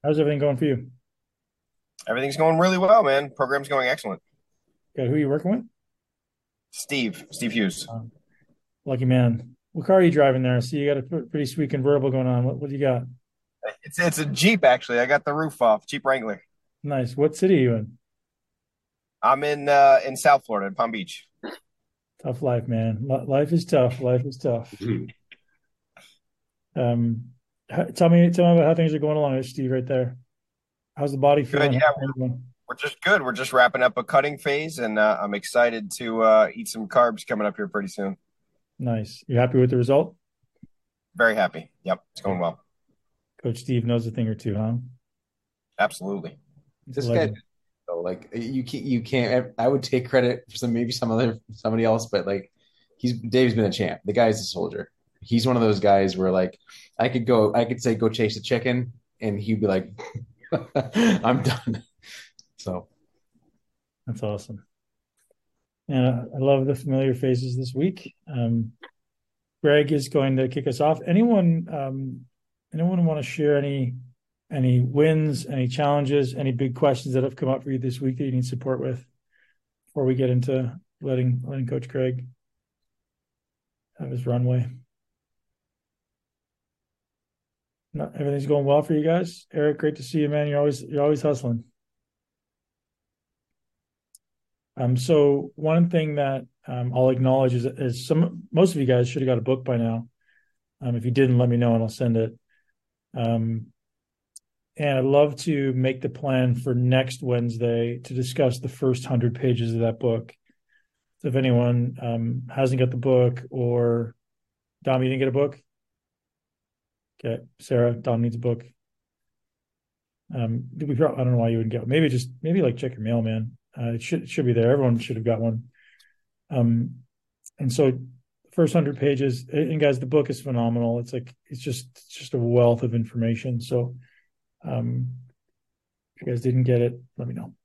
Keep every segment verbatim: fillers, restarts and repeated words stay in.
How's everything going for you? Everything's going really well, man. Program's going excellent. Got who you working with? Steve, Steve Hughes. Um, lucky man. What car are you driving there? I see you got a p- pretty sweet convertible going on. What, what do you got? It's it's a Jeep actually. I got the roof off. Jeep Wrangler. Nice. What city are you in? I'm in uh in South Florida, in Palm Beach. Tough life, man. Li- Life is tough. Life is tough. Mhm. Um, h- tell me, tell me about how things are going along. There's Steve right there. How's the body Good. feeling? Yeah, How's things going? we're just good. We're just wrapping up a cutting phase, and uh, I'm excited to uh, eat some carbs coming up here pretty soon. Nice. You happy with the result? Very happy. Yep, it's going Good. well. Coach Steve knows a thing or two, huh? Absolutely. He's a This guy, legend. though, like you can't, you can't. I would take credit for some, maybe some other somebody else, but like he's Dave's been a champ. The guy's a soldier. He's one of those guys where like I could go, I could say go chase the chicken, and he'd be like, I'm done. So That's awesome. And uh, I love the familiar faces this week. Um, Greg is going to kick us off. Anyone, um, anyone want to share any any wins, any challenges, any big questions that have come up for you this week that you need support with before we get into letting letting Coach Greg have his runway? No, everything's going well for you guys. Eric, great to see you, man. You're always you're always hustling. Um, so one thing that um, I'll acknowledge is, is some most of you guys should have got a book by now. Um, if you didn't, let me know and I'll send it. Um, And I'd love to make the plan for next Wednesday to discuss the first hundred pages of that book. So if anyone um, hasn't got the book, or Dom, you didn't get a book? Okay, Sarah, Dom needs a book. Um, did we? Probably, I don't know why you wouldn't get one. Maybe just maybe like check your mail, man. Uh, it should it should be there. Everyone should have got one. Um, and so first hundred pages, and guys, the book is phenomenal. It's like it's just it's just a wealth of information. So um, if you guys didn't get it, let me know.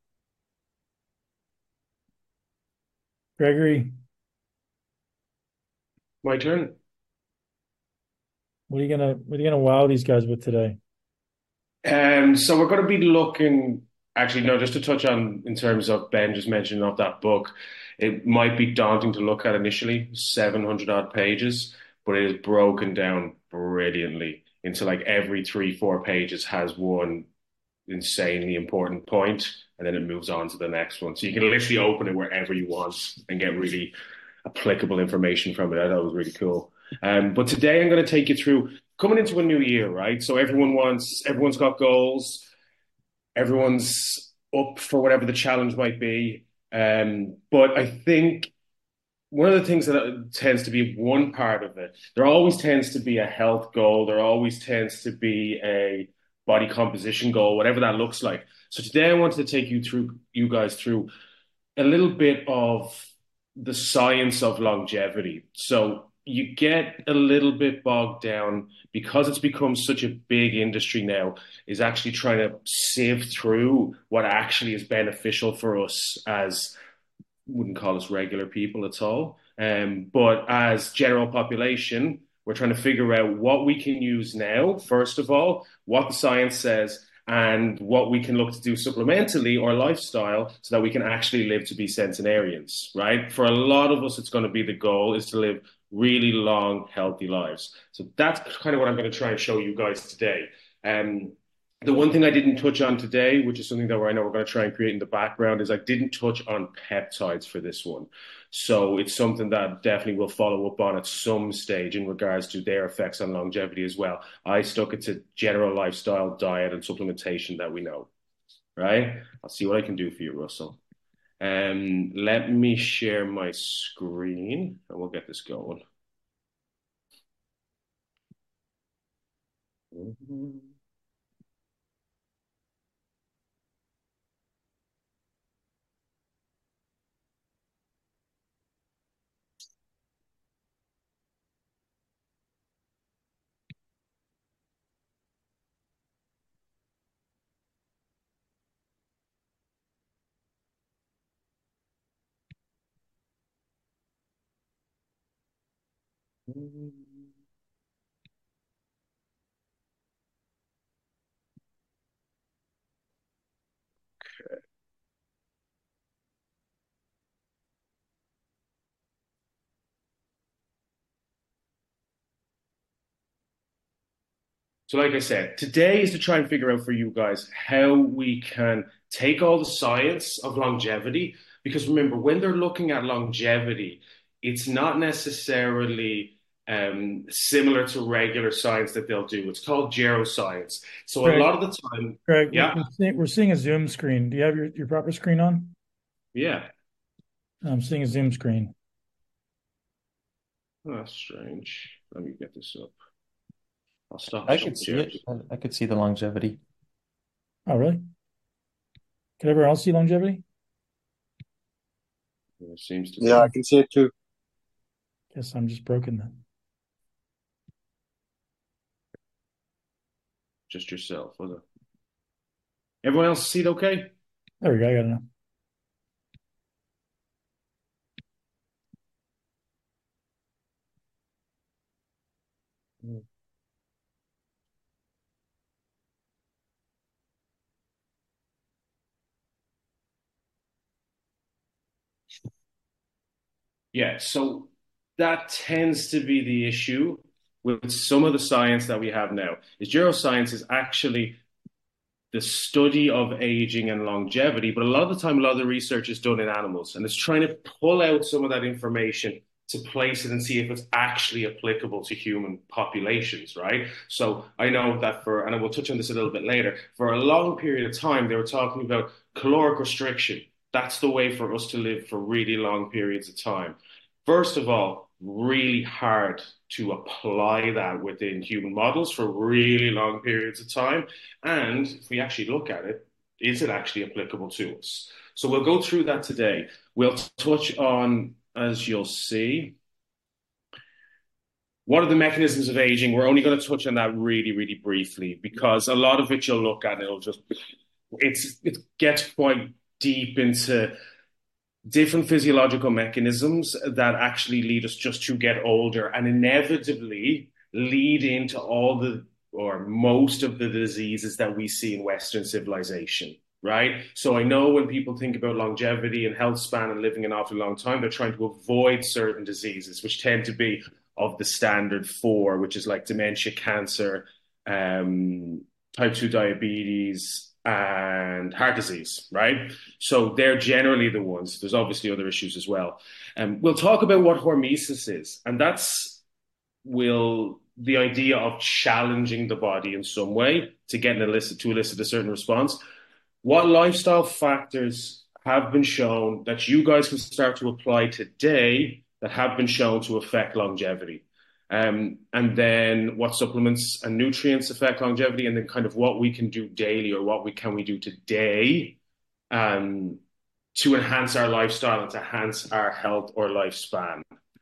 Gregory, My turn. what are you gonna what are you gonna wow these guys with today? Um, so we're going to be looking, actually, no, just to touch on in terms of Ben just mentioning of that book, it might be daunting to look at initially, seven hundred odd pages, but it is broken down brilliantly into like every three, four pages has one insanely important point, and then it moves on to the next one. So you can literally open it wherever you want and get really applicable information from it. I thought it was really cool. Um, but today I'm going to take you through coming into a new year, right? So everyone wants, everyone's got goals, everyone's up for whatever the challenge might be. Um, but I think one of the things that tends to be one part of it, there always tends to be a health goal, there always tends to be a body composition goal, whatever that looks like. So today I wanted to take you through, you guys through a little bit of the science of longevity. So you get a little bit bogged down because it's become such a big industry now, is actually trying to sieve through what actually is beneficial for us as wouldn't call us regular people at all. Um, but as general population, we're trying to figure out what we can use now, first of all, what the science says, and what we can look to do supplementally or lifestyle so that we can actually live to be centenarians, right? For a lot of us, it's going to be the goal is to live really long, healthy lives. So that's kind of what I'm going to try and show you guys today. Um, the one thing I didn't touch on today, which is something that I know we're going to try and create in the background, is I didn't touch on peptides for this one. So it's something that definitely will follow up on at some stage in regards to their effects on longevity as well. I stuck it to general lifestyle, diet, and supplementation that we know, right? I'll see what I can do for you, Russell. Um, let me share my screen and we'll get this going. So, like I said, today is to try and figure out for you guys how we can take all the science of longevity. Because remember, when they're looking at longevity, it's not necessarily um, similar to regular science that they'll do. It's called geroscience. So, a Greg, lot of the time, Greg, we're, yeah, we're seeing, we're seeing a Zoom screen. Do you have your, your proper screen on? yeah, I'm seeing a Zoom screen. oh, that's strange. Let me get this up. I'll stop I could see sharing. it. I, I could see the longevity. Oh, really? Can everyone else see longevity? It seems to Yeah, I be can see it too. Guess I'm just broken then. just yourself, was it? Everyone else see it okay? There we go. I got it now. Yeah, so that tends to be the issue with some of the science that we have now. Is geroscience is actually the study of aging and longevity, but a lot of the time, a lot of the research is done in animals, and it's trying to pull out some of that information to place it and see if it's actually applicable to human populations, right? So I know that for, and I will touch on this a little bit later, for a long period of time, they were talking about caloric restriction. That's the way for us to live for really long periods of time. First of all, really hard to apply that within human models for really long periods of time. And if we actually look at it, is it actually applicable to us? So we'll go through that today. We'll touch on, as you'll see, what are the mechanisms of aging? We're only going to touch on that really, really briefly because a lot of it you'll look at and it'll just, it's, it gets quite deep into different physiological mechanisms that actually lead us just to get older and inevitably lead into all the or most of the diseases that we see in Western civilization, right? So I know when people think about longevity and health span and living an awfully long time, they're trying to avoid certain diseases, which tend to be of the standard four, which is like dementia, cancer, um, type two diabetes, and heart disease, right? So they're generally the ones. There's obviously other issues as well. Um, we'll talk about what hormesis is, and that's will the idea of challenging the body in some way to get an elicit to elicit a certain response. What lifestyle factors have been shown that you guys can start to apply today that have been shown to affect longevity? Um, and then what supplements and nutrients affect longevity, and then kind of what we can do daily or what we can we do today um, to enhance our lifestyle and to enhance our health or lifespan.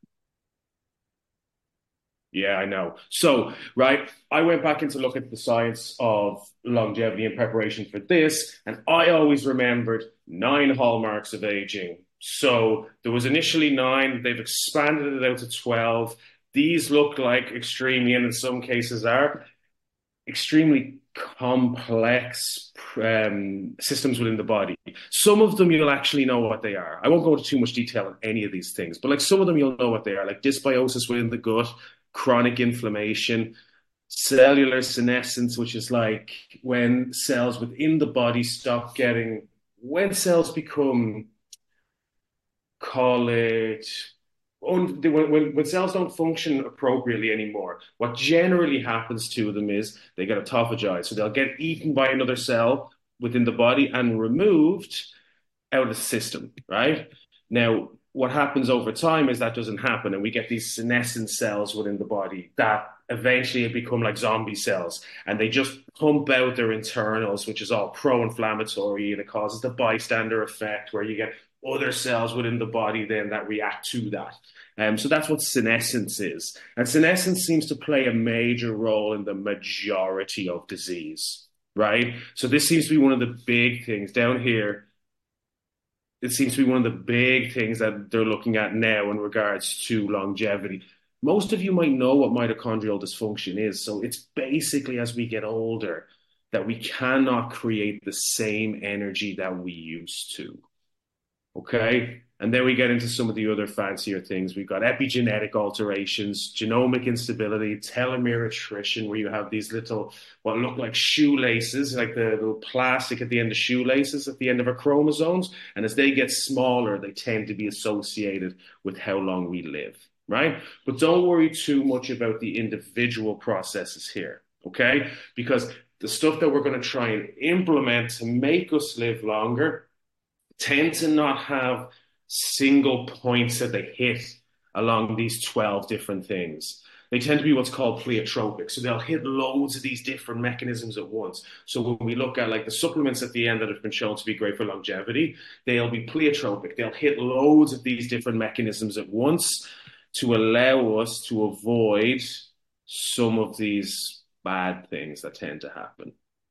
Yeah, I know. So, right, I went back in to look at the science of longevity in preparation for this, and I always remembered nine hallmarks of aging. So there was initially nine, they've expanded it out to twelve. These look like extremely, and in some cases are, extremely complex um, systems within the body. Some of them you'll actually know what they are. I won't go into too much detail on any of these things, but like some of them you'll know what they are, like dysbiosis within the gut, chronic inflammation, cellular senescence, which is like when cells within the body stop getting, when cells become, call it, when, when, when cells don't function appropriately anymore, what generally happens to them is they get autophagize. So they'll get eaten by another cell within the body and removed out of the system, right? Now, what happens over time is that doesn't happen, and we get these senescent cells within the body that eventually become like zombie cells, and they just pump out their internals, which is all pro-inflammatory, and it causes the bystander effect where you get other cells within the body then that react to that. Um, so that's what senescence is. And senescence seems to play a major role in the majority of disease, right? So this seems to be one of the big things down here. It seems to be one of the big things that they're looking at now in regards to longevity. Most of you might know what mitochondrial dysfunction is. So it's basically as we get older, that we cannot create the same energy that we used to. Okay? And then we get into some of the other fancier things. We've got epigenetic alterations, genomic instability, telomere attrition, where you have these little, what look like shoelaces, like the little plastic at the end of shoelaces at the end of our chromosomes. And as they get smaller, they tend to be associated with how long we live, right? But don't worry too much about the individual processes here, okay? Because the stuff that we're going to try and implement to make us live longer tend to not have single points that they hit along these twelve different things. They tend to be what's called pleiotropic. So they'll hit loads of these different mechanisms at once. So when we look at like the supplements at the end that have been shown to be great for longevity, they'll be pleiotropic. They'll hit loads of these different mechanisms at once to allow us to avoid some of these bad things that tend to happen.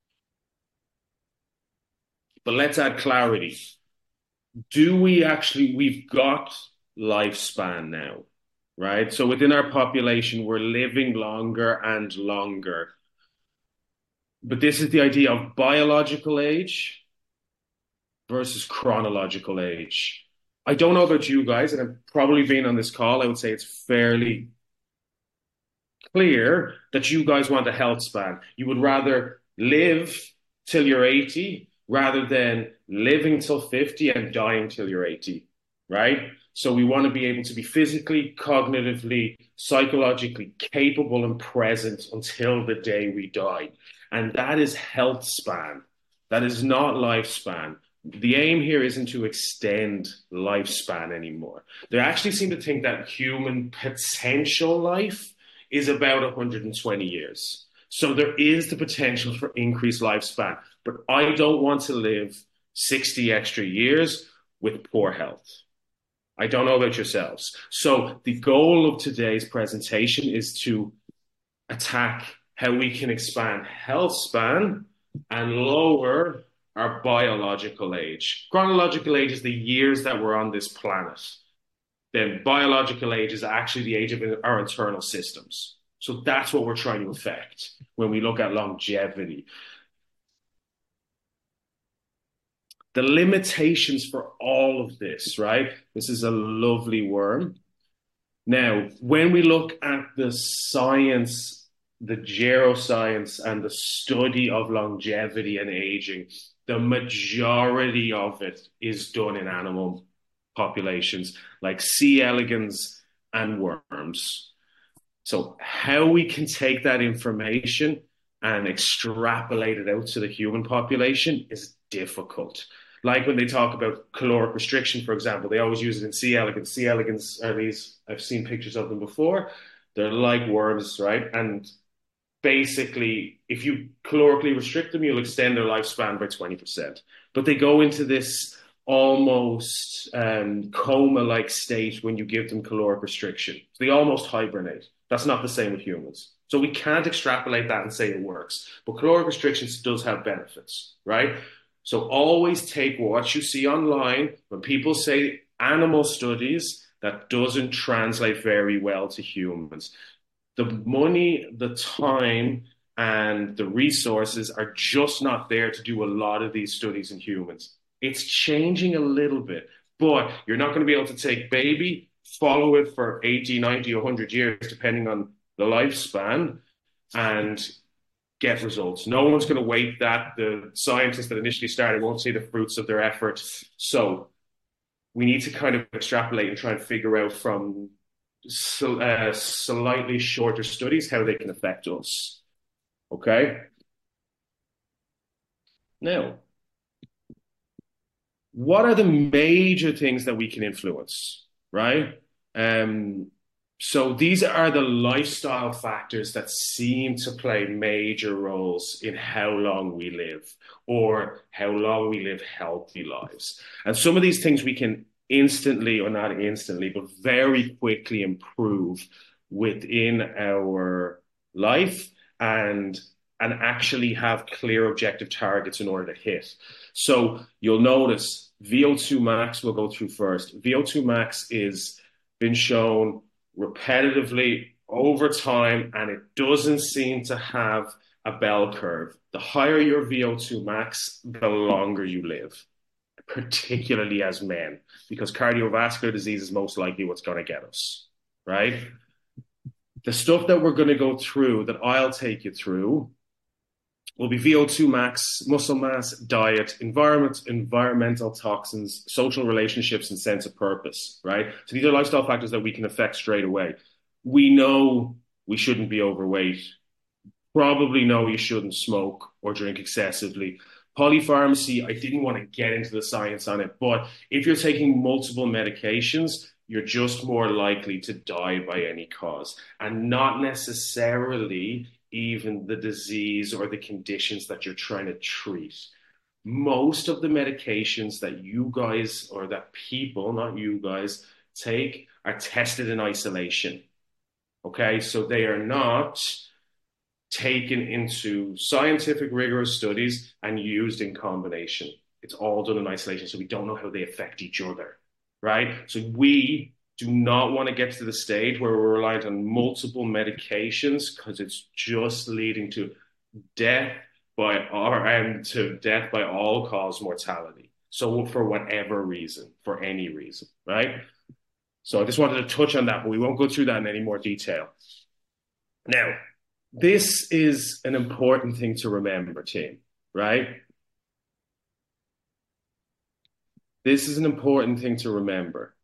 But let's add clarity. Do we actually, we've got lifespan now, right? So within our population, we're living longer and longer. But this is the idea of biological age versus chronological age. I don't know about you guys, and I've probably been on this call, I would say it's fairly clear that you guys want a health span. You would rather live till you're eighty rather than living till fifty and dying till you're eighty, right? So we want to be able to be physically, cognitively, psychologically capable and present until the day we die. And that is health span. That is not lifespan. The aim here isn't to extend lifespan anymore. They actually seem to think that human potential life is about one hundred twenty years. So there is the potential for increased lifespan, but I don't want to live sixty extra years with poor health. I don't know about yourselves. So the goal of today's presentation is to attack how we can expand health span and lower our biological age. Chronological age is the years that we're on this planet. Then biological age is actually the age of our internal systems. So that's what we're trying to affect when we look at longevity. The limitations for all of this, right? This is a lovely worm. Now, when we look at the science, the geroscience and the study of longevity and aging, the majority of it is done in animal populations like C. elegans and worms. So how we can take that information and extrapolate it out to the human population is difficult. Like when they talk about caloric restriction, for example, they always use it in C. elegans. C. elegans are these, I've seen pictures of them before. They're like worms, right? And basically, if you calorically restrict them, you'll extend their lifespan by twenty percent. But they go into this almost um, coma-like state when you give them caloric restriction. So they almost hibernate. That's not the same with humans. So we can't extrapolate that and say it works. But caloric restrictions does have benefits, right? So always take what you see online. When people say animal studies, that doesn't translate very well to humans. The money, the time, and the resources are just not there to do a lot of these studies in humans. It's changing a little bit, but you're not going to be able to take baby, follow it for eighty, ninety, one hundred years, depending on the lifespan, and get results. No one's going to wait that. The scientists that initially started won't see the fruits of their effort. So we need to kind of extrapolate and try and figure out from so, uh, slightly shorter studies how they can affect us. Okay? Now, what are the major things that we can influence, right? Um, so these are the lifestyle factors that seem to play major roles in how long we live or how long we live healthy lives. And some of these things we can instantly, or not instantly, but very quickly improve within our life and and actually have clear objective targets in order to hit. So you'll notice V O two max we'll go through first. V O two max is been shown repetitively over time, and it doesn't seem to have a bell curve. The higher your V O two max, the longer you live, particularly as men, because cardiovascular disease is most likely what's going to get us, right? The stuff that we're going to go through, that I'll take you through, will be V O two max, muscle mass, diet, environment, environmental toxins, social relationships, and sense of purpose, right? So these are lifestyle factors that we can affect straight away. We know we shouldn't be overweight. Probably know you shouldn't smoke or drink excessively. Polypharmacy, I didn't want to get into the science on it, but if you're taking multiple medications, you're just more likely to die by any cause, and not necessarily even the disease or the conditions that you're trying to treat. Most of the medications that you guys, or that people, not you guys, take are tested in isolation. Okay, so they are not taken into scientific rigorous studies and used in combination. It's all done in isolation, so we don't know how they affect each other, right? So we do not want to get to the stage where we're reliant on multiple medications, because it's just leading to death by or um, to death by all cause mortality. So for whatever reason, for any reason, right? So I just wanted to touch on that, but we won't go through that in any more detail. Now, this is an important thing to remember, team, right? This is an important thing to remember.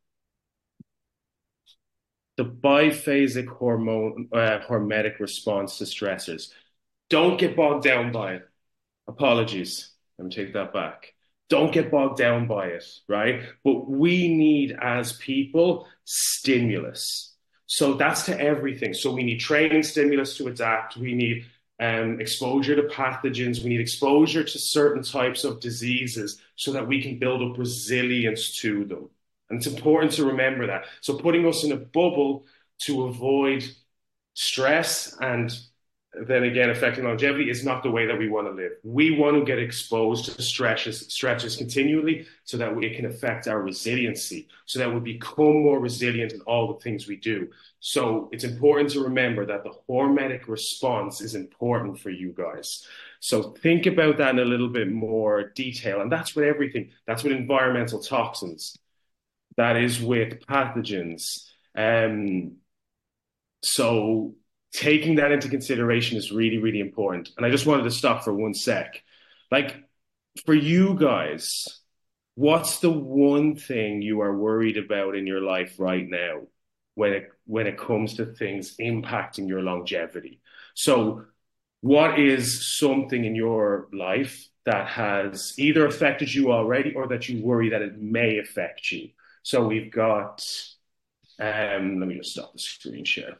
The biphasic hormone, uh, hormetic response to stressors. Don't get bogged down by it. Apologies. Let me take that back. Don't get bogged down by it, right? But we need, as people, stimulus. So that's to everything. So we need training stimulus to adapt. We need um, exposure to pathogens. We need exposure to certain types of diseases so that we can build up resilience to them. And it's important to remember that. So putting us in a bubble to avoid stress and then again affecting longevity is not the way that we want to live. We want to get exposed to stretches, stretches continually so that it can affect our resiliency, so that we become more resilient in all the things we do. So it's important to remember that the hormetic response is important for you guys. So think about that in a little bit more detail. And that's with everything. That's with environmental toxins. That is with pathogens. Um, so taking that into consideration is really, really important. And I just wanted to stop for one sec. Like, for you guys, what's the one thing you are worried about in your life right now when it, when it comes to things impacting your longevity? So what is something in your life that has either affected you already or that you worry that it may affect you? So we've got, um, let me just stop the screen share.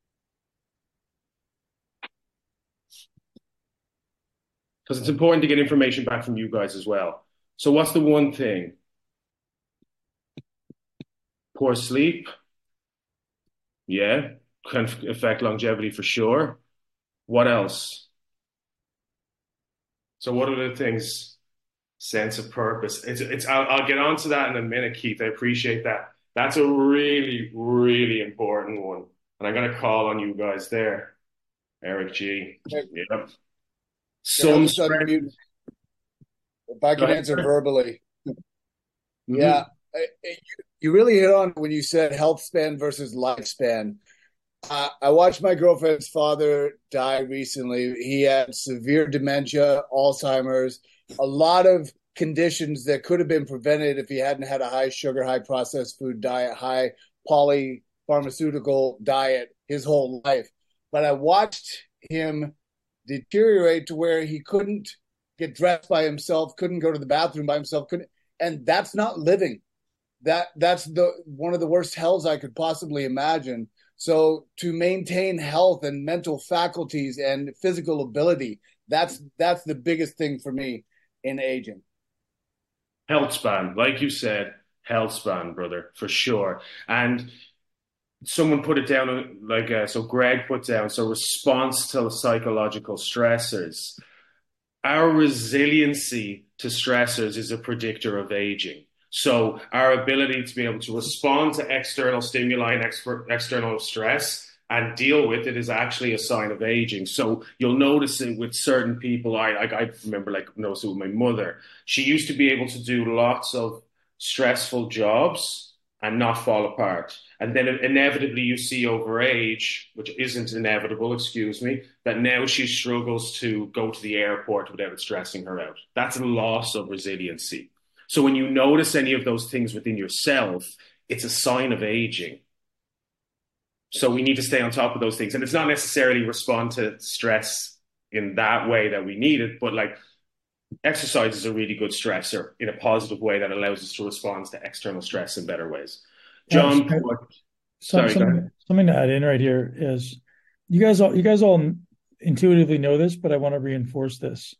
Because it's important to get information back from you guys as well. So what's the one thing? Poor sleep. Yeah, can affect longevity for sure. What else? So what are the things? Sense of purpose. It's, it's, I'll, I'll get on to that in a minute, Keith. I appreciate that. That's a really, really important one. And I'm going to call on you guys there. Eric G. Okay. Yep. Some if I can answer verbally. Mm-hmm. Yeah. I, I, you really hit on when you said health span versus lifespan. Uh, I watched my girlfriend's father die recently. He had severe dementia, Alzheimer's, a lot of conditions that could have been prevented if he hadn't had a high sugar, high processed food diet, high polypharmaceutical diet his whole life. But I watched him deteriorate to where he couldn't get dressed by himself, couldn't go to the bathroom by himself, couldn't, and that's not living. That that's the one of the worst hells I could possibly imagine. So to maintain health and mental faculties and physical ability, that's that's the biggest thing for me in aging. Health span, like you said, health span, brother, for sure. And someone put it down like, uh, so Greg put down, so response to psychological stressors. Our resiliency to stressors is a predictor of aging. So our ability to be able to respond to external stimuli and ex- external stress and deal with it is actually a sign of aging. So you'll notice it with certain people. I like I remember like notice it with my mother. She used to be able to do lots of stressful jobs and not fall apart. And then inevitably you see over age, which isn't inevitable, excuse me, that now she struggles to go to the airport without it stressing her out. That's a loss of resiliency. So when you notice any of those things within yourself, it's a sign of aging. So we need to stay on top of those things. And it's not necessarily respond to stress in that way that we need it, but like exercise is a really good stressor in a positive way that allows us to respond to external stress in better ways. John, yeah, what, some, sorry, something, something to add in right here is you guys all you guys all intuitively know this, but I want to reinforce this.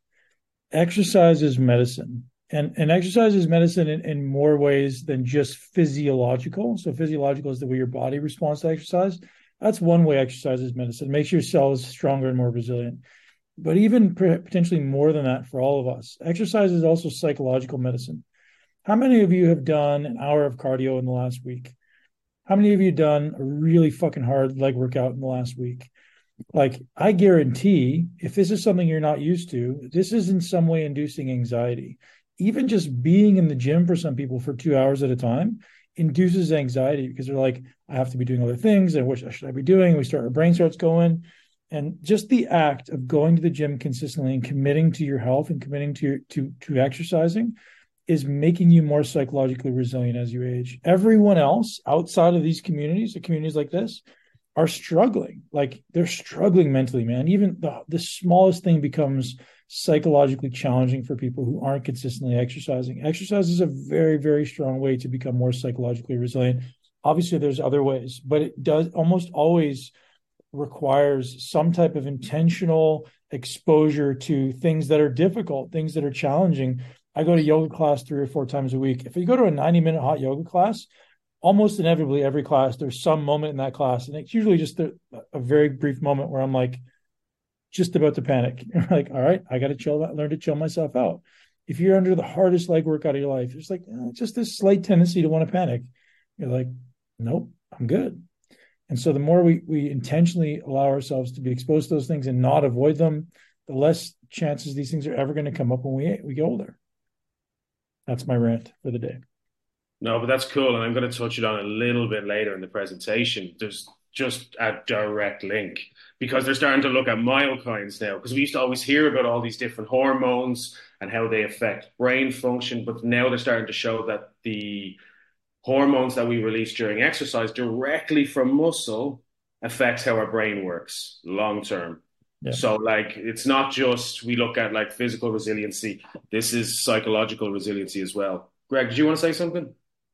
Exercise is medicine. And, and exercise is medicine in, in more ways than just physiological. So physiological is the way your body responds to exercise. That's one way exercise is medicine. It makes your cells stronger and more resilient. But even potentially more than that for all of us, exercise is also psychological medicine. How many of you have done an hour of cardio in the last week? How many of you done a really fucking hard leg workout in the last week? Like, I guarantee if this is something you're not used to, this is in some way inducing anxiety. Even just being in the gym for some people for two hours at a time induces anxiety because they're like, I have to be doing other things. And what should I be doing? We start, our brain starts going. And just the act of going to the gym consistently and committing to your health and committing to your, to, to exercising is making you more psychologically resilient as you age. Everyone else outside of these communities, the communities like this, are struggling. Like, they're struggling mentally, man. Even the, the smallest thing becomes psychologically challenging for people who aren't consistently exercising. Exercise is a very, very strong way to become more psychologically resilient. Obviously, there's other ways, but it does almost always requires some type of intentional exposure to things that are difficult, things that are challenging. I go to yoga class three or four times a week. If you go to a ninety minute hot yoga class, almost inevitably every class, there's some moment in that class. And it's usually just a, a very brief moment where I'm like, just about to panic. You're like, all right, I got to chill, learn to chill myself out. If you're under the hardest leg workout of your life, it's like eh, just this slight tendency to want to panic. You're like, nope, I'm good. And so the more we we intentionally allow ourselves to be exposed to those things and not avoid them, the less chances these things are ever going to come up when we we get older. That's my rant for the day. No, but that's cool. And I'm going to touch it on a little bit later in the presentation. There's just a direct link because they're starting to look at myokines now, because we used to always hear about all these different hormones and how they affect brain function. But now they're starting to show that the hormones that we release during exercise directly from muscle affects how our brain works long term. Yeah. So like, it's not just, we look at like physical resiliency. This is psychological resiliency as well. Greg, did you want to say something?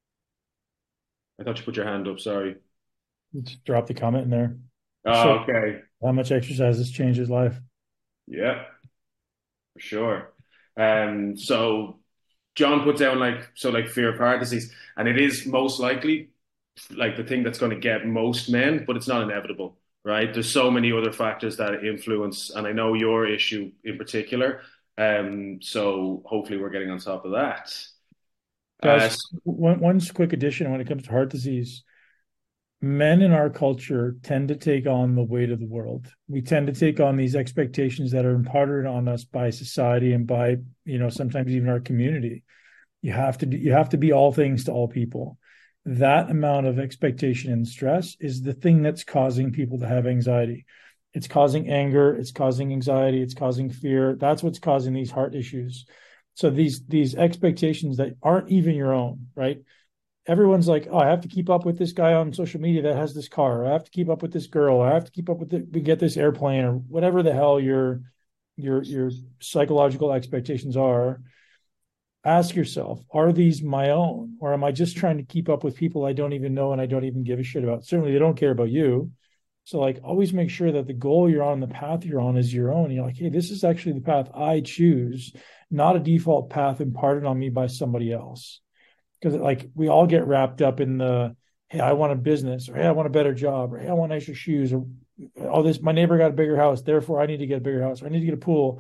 I thought you put your hand up. Sorry. Just drop the comment in there. Oh, so, okay. How much exercise has changed his life? Yeah, for sure. Um, so John put down like, so like fear of heart disease, and it is most likely like the thing that's going to get most men, but it's not inevitable, right? There's so many other factors that influence, and I know your issue in particular. Um, so hopefully we're getting on top of that. Guys, uh, one, one quick addition when it comes to heart disease. Men in our culture tend to take on the weight of the world. We tend to take on these expectations that are imparted on us by society and by, you know, sometimes even our community. You have to, you have to be all things to all people. That amount of expectation and stress is the thing that's causing people to have anxiety. It's causing anger. It's causing anxiety. It's causing fear. That's what's causing these heart issues. So these, these expectations that aren't even your own, right? Everyone's like, oh, I have to keep up with this guy on social media that has this car. Or I have to keep up with this girl. Or I have to keep up with it, get this airplane, or whatever the hell your, your, your psychological expectations are. Ask yourself, are these my own? Or am I just trying to keep up with people I don't even know and I don't even give a shit about? Certainly they don't care about you. So like, always make sure that the goal you're on, the path you're on is your own. You're like, hey, this is actually the path I choose, not a default path imparted on me by somebody else. Because like we all get wrapped up in the, hey, I want a business, or hey, I want a better job, or hey, I want nicer shoes, or all this, my neighbor got a bigger house, therefore I need to get a bigger house, or I need to get a pool.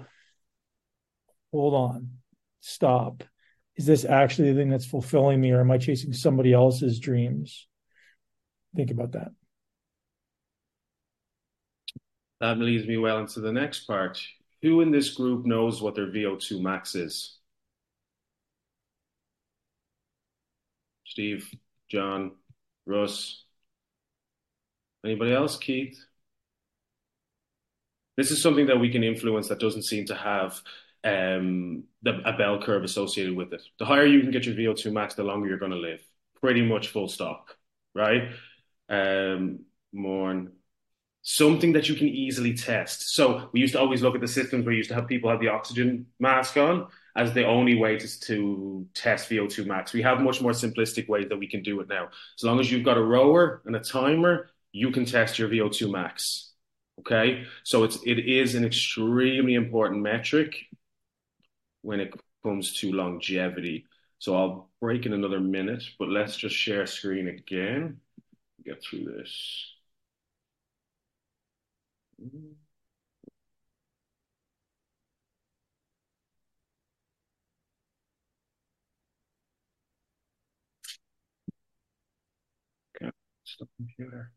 Hold on. Stop. Is this actually the thing that's fulfilling me, or am I chasing somebody else's dreams? Think about that. That leads me well into the next part. Who in this group knows what their V O two max is? Steve, John, Russ. Anybody else? Keith? This is something that we can influence that doesn't seem to have um, the, a bell curve associated with it. The higher you can get your V O two max, the longer you're going to live. Pretty much full stop, right? Um, Morn. Something that you can easily test. So we used to always look at the systems where we used to have people have the oxygen mask on as the only way to, to test V O two max. We have much more simplistic ways that we can do it now. As long as you've got a rower and a timer, you can test your V O two max. Okay, so it's it is an extremely important metric when it comes to longevity. So I'll break in another minute, but let's just share screen again. Get through this. Okay, stop computer.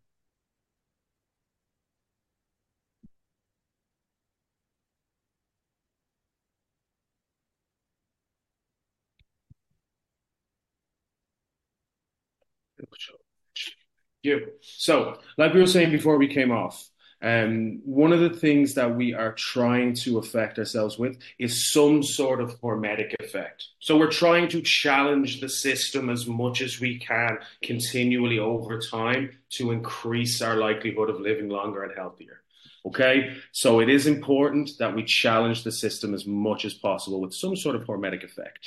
Yeah. So, like we were saying before we came off, um, one of the things that we are trying to affect ourselves with is some sort of hormetic effect. So we're trying to challenge the system as much as we can continually over time to increase our likelihood of living longer and healthier. Okay, so it is important that we challenge the system as much as possible with some sort of hormetic effect.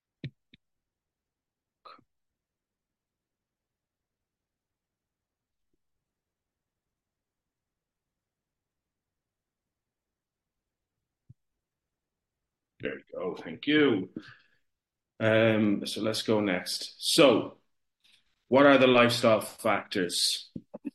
There you go. Thank you. Um, so let's go next. So, what are the lifestyle factors?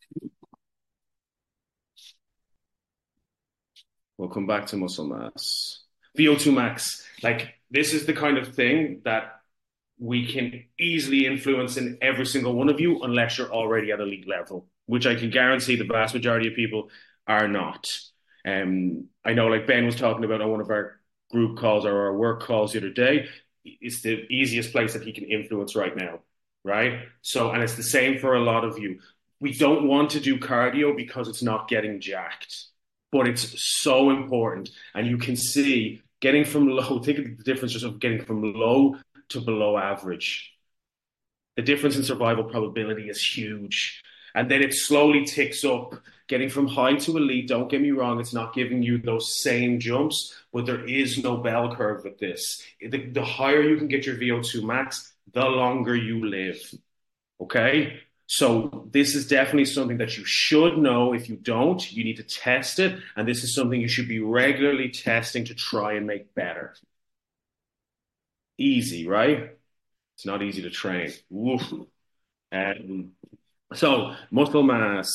We'll come back to muscle mass. V O two max. Like, this is the kind of thing that we can easily influence in every single one of you unless you're already at elite level, which I can guarantee the vast majority of people are not. Um, I know, like Ben was talking about on one of our group calls or our work calls the other day, it's the easiest place that he can influence right now, right? So, and it's the same for a lot of you. We don't want to do cardio because it's not getting jacked, but it's so important. And you can see getting from low, think of the difference just of getting from low to below average. The difference in survival probability is huge. And then it slowly ticks up, getting from high to elite. Don't get me wrong, it's not giving you those same jumps, but there is no bell curve with this. The, the higher you can get your V O two max, the longer you live. Okay? So this is definitely something that you should know. If you don't, you need to test it. And this is something you should be regularly testing to try and make better. Easy, right? It's not easy to train. Woof. Um, so muscle mass,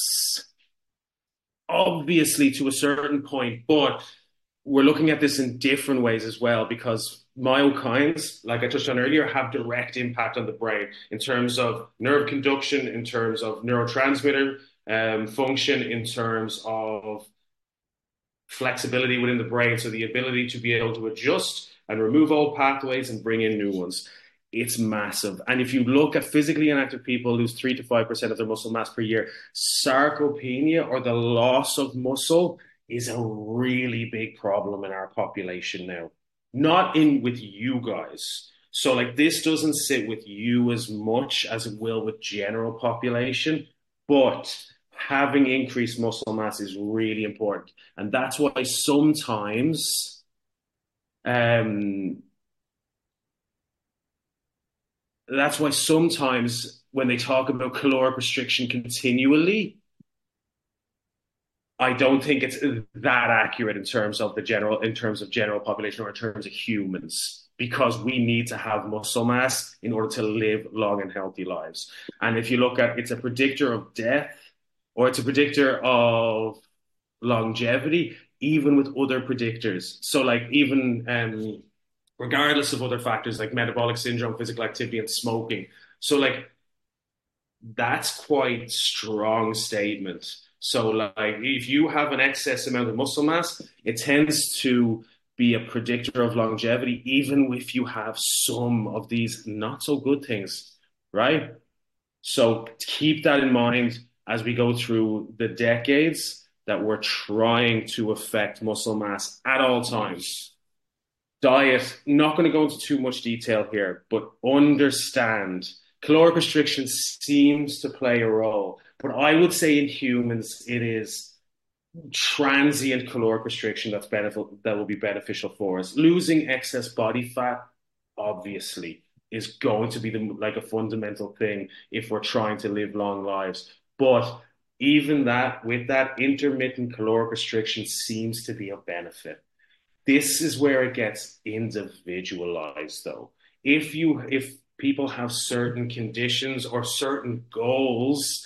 obviously to a certain point, but we're looking at this in different ways as well because myokines, like I touched on earlier, have direct impact on the brain in terms of nerve conduction, in terms of neurotransmitter um, function, in terms of flexibility within the brain. So the ability to be able to adjust and remove old pathways and bring in new ones. It's massive. And if you look at physically inactive people lose three to five percent of their muscle mass per year, sarcopenia or the loss of muscle is a really big problem in our population now. Not in with you guys. So like this doesn't sit with you as much as it will with general population, but having increased muscle mass is really important. And that's why sometimes um that's why sometimes when they talk about caloric restriction continually, I don't think it's that accurate in terms of the general, in terms of general population or in terms of humans, because we need to have muscle mass in order to live long and healthy lives. And if you look at, it's a predictor of death or it's a predictor of longevity, even with other predictors. So like even, um, regardless of other factors like metabolic syndrome, physical activity, and smoking. So like, that's quite a strong statement. So, like, if you have an excess amount of muscle mass, it tends to be a predictor of longevity, even if you have some of these not so good things, right? So, keep that in mind as we go through the decades that we're trying to affect muscle mass at all times. Diet, not going to go into too much detail here, but understand caloric restriction seems to play a role. But I would say in humans, it is transient caloric restriction that's benefit, that will be beneficial for us. Losing excess body fat, obviously, is going to be the, like a fundamental thing if we're trying to live long lives. But even that, with that, intermittent caloric restriction seems to be a benefit. This is where it gets individualized, though. If you, if people have certain conditions or certain goals,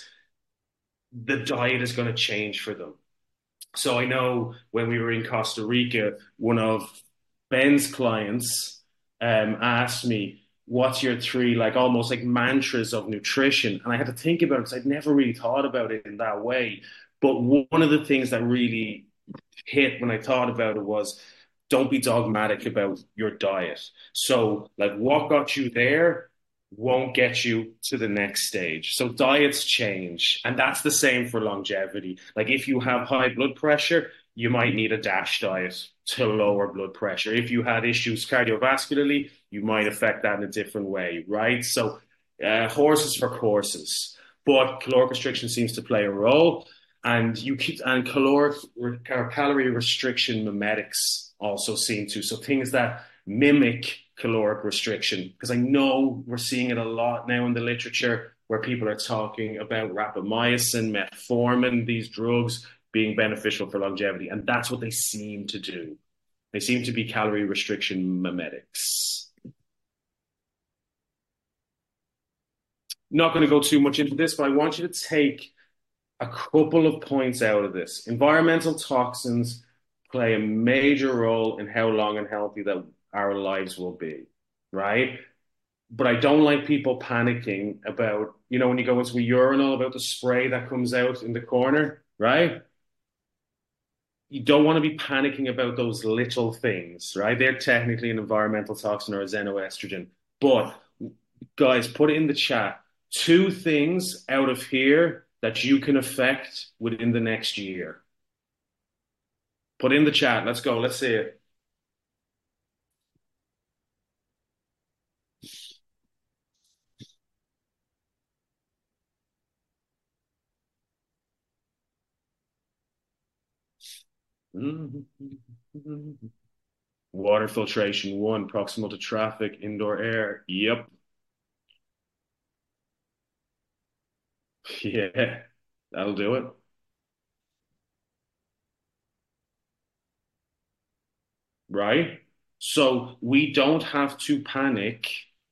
the diet is going to change for them. So I know when we were in Costa Rica, one of Ben's clients um, asked me, what's your three, like almost like mantras of nutrition? And I had to think about it because I'd never really thought about it in that way. But one of the things that really hit when I thought about it was, don't be dogmatic about your diet. So, like, what got you there won't get you to the next stage. So diets change, and that's the same for longevity. Like, if you have high blood pressure, you might need a DASH diet to lower blood pressure. If you had issues cardiovascularly, you might affect that in a different way, right? So uh, horses for courses, but caloric restriction seems to play a role. And you keep, and caloric or calorie restriction mimetics also seem to. So things that mimic caloric restriction, because I know we're seeing it a lot now in the literature where people are talking about rapamycin, metformin, these drugs being beneficial for longevity. And that's what they seem to do. They seem to be calorie restriction mimetics. Not going to go too much into this, but I want you to take a couple of points out of this. Environmental toxins play a major role in how long and healthy that our lives will be, right? But I don't like people panicking about, you know, when you go into a urinal, about the spray that comes out in the corner, right? You don't want to be panicking about those little things, right? They're technically an environmental toxin or a xenoestrogen. But guys, put it in the chat. Two things out of here that you can affect within the next year. Put in the chat. Let's go. Let's see it. Water filtration, one, proximal to traffic, indoor air. Yep. Yeah, that'll do it. Right? So we don't have to panic.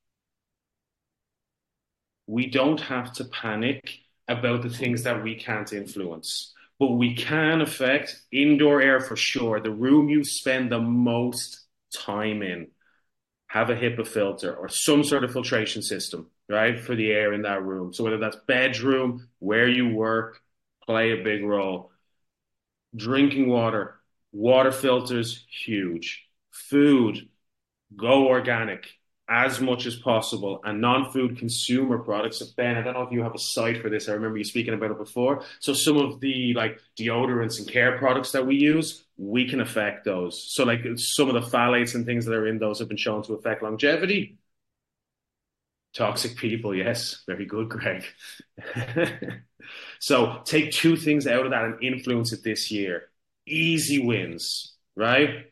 We don't have to panic about the things that we can't influence. But we can affect indoor air for sure. The room you spend the most time in, have a HEPA filter or some sort of filtration system, right, for the air in that room. So whether that's bedroom, where you work, play a big role. Drinking water, water filters, huge. Food, go organic as much as possible, and non-food consumer products. So Ben, I don't know if you have a site for this. I remember you speaking about it before. So some of the like deodorants and care products that we use, we can affect those. So like some of the phthalates and things that are in those have been shown to affect longevity. Toxic people, yes. Very good, Greg. So take two things out of that and influence it this year. Easy wins, right?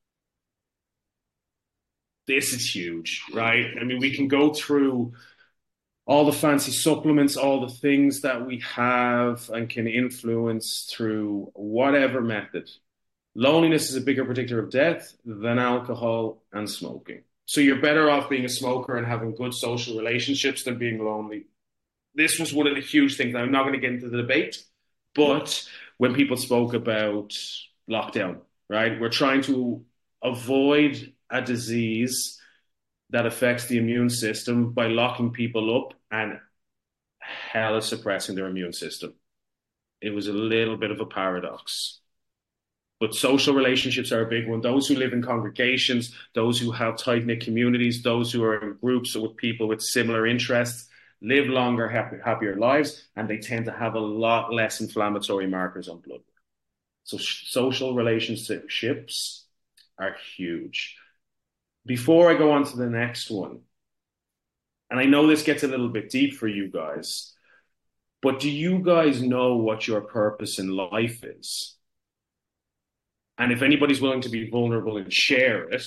This is huge, right? I mean, we can go through all the fancy supplements, all the things that we have and can influence through whatever method. Loneliness is a bigger predictor of death than alcohol and smoking. So you're better off being a smoker and having good social relationships than being lonely. This was one of the huge things. I'm not going to get into the debate, but when people spoke about lockdown, right, we're trying to avoid a disease that affects the immune system by locking people up and hella suppressing their immune system. it was a little bit of a paradox. But social relationships are a big one. Those who live in congregations, those who have tight-knit communities, those who are in groups with people with similar interests, live longer, happy, happier lives, and they tend to have a lot less inflammatory markers on blood work. So social relationships are huge. Before I go on to the next one, and I know this gets a little bit deep for you guys, but do you guys know what your purpose in life is? And if anybody's willing to be vulnerable and share it,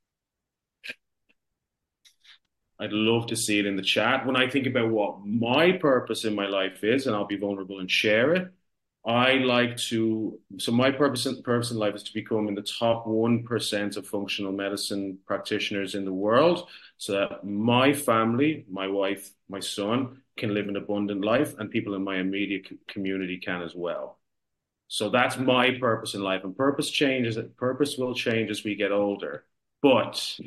I'd love to see it in the chat. When I think about what my purpose in my life is, and I'll be vulnerable and share it, I like to, so my purpose in, purpose in life is to become in the top one percent of functional medicine practitioners in the world, so that my family, my wife, my son can live an abundant life, and people in my immediate community can as well. So that's my purpose in life, and purpose changes. Purpose will change as we get older, but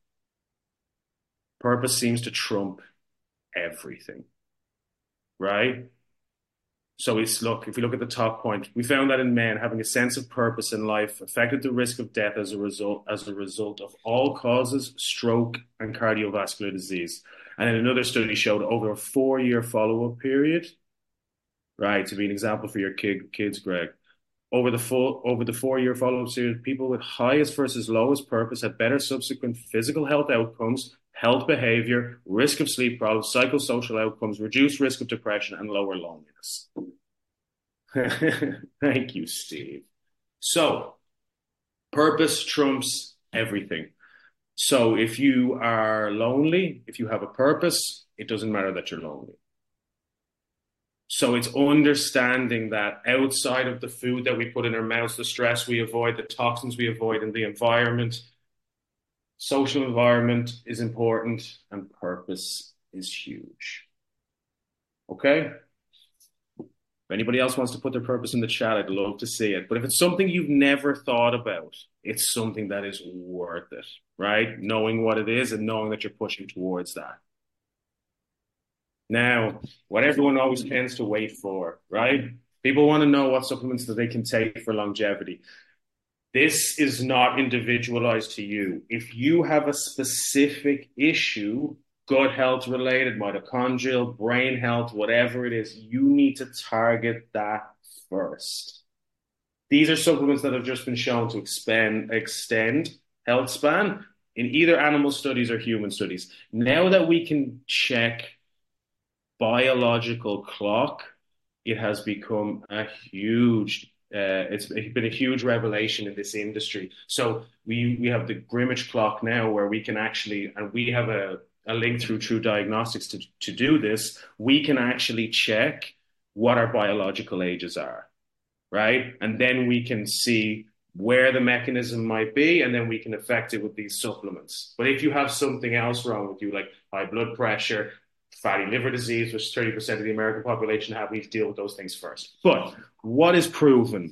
purpose seems to trump everything, right? So it's, look, if we look at the top point, we found that in men, having a sense of purpose in life affected the risk of death as a result, as a result of all causes, stroke, and cardiovascular disease. And then another study showed over a four-year follow-up period, right, to be an example for your kid, kids, Greg. Over the full, over the four-year follow-up period, people with highest versus lowest purpose had better subsequent physical health outcomes, health behavior, risk of sleep problems, psychosocial outcomes, reduced risk of depression, and lower loneliness. Thank you, Steve. So, purpose trumps everything. So if you are lonely, if you have a purpose, it doesn't matter that you're lonely. So it's understanding that outside of the food that we put in our mouths, the stress we avoid, the toxins we avoid in the environment, social environment is important, and purpose is huge. Okay? If anybody else wants to put their purpose in the chat, I'd love to see it. But if it's something you've never thought about, it's something that is worth it, right? Knowing what it is and knowing that you're pushing towards that. Now, what everyone always tends to wait for, right? People want to know what supplements that they can take for longevity. This is not individualized to you. If you have a specific issue, gut health related, mitochondrial, brain health, whatever it is, you need to target that first. These are supplements that have just been shown to expand, extend health span in either animal studies or human studies. Now that we can check biological clock, it has become a huge, uh, it's been a huge revelation in this industry. So we, we have the Grimmage clock now where we can actually, and we have a, a link through True Diagnostics to, to do this, we can actually check what our biological ages are, right? And then we can see where the mechanism might be, and then we can affect it with these supplements. But if you have something else wrong with you, like high blood pressure, fatty liver disease, which thirty percent of the American population have, we need to deal with those things first. But what is proven?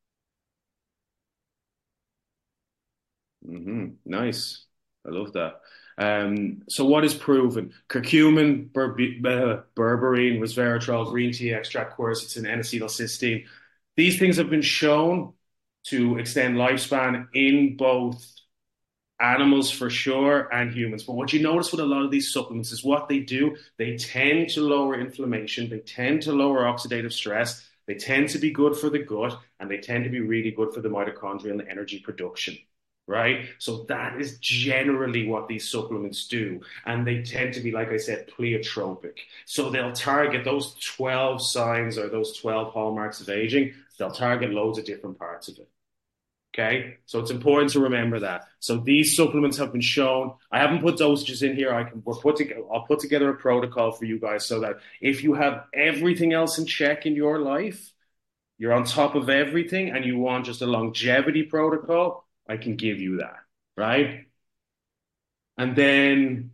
Mm-hmm. Nice. I love that. Um, so what is proven? Curcumin, berbe- uh, berberine, resveratrol, green tea extract, quercetin, N-acetylcysteine. These things have been shown to extend lifespan in both animals for sure and humans. But what you notice with a lot of these supplements is what they do, they tend to lower inflammation, they tend to lower oxidative stress, they tend to be good for the gut, and they tend to be really good for the mitochondria and the energy production, right? So that is generally what these supplements do. And they tend to be, like I said, pleiotropic. So they'll target those twelve signs or those twelve hallmarks of aging, they'll target loads of different parts of it. Okay, so it's important to remember that. So these supplements have been shown. I haven't put dosages in here. I can we'll put together. I'll put together a protocol for you guys so that if you have everything else in check in your life, you're on top of everything, and you want just a longevity protocol, I can give you that, right? And then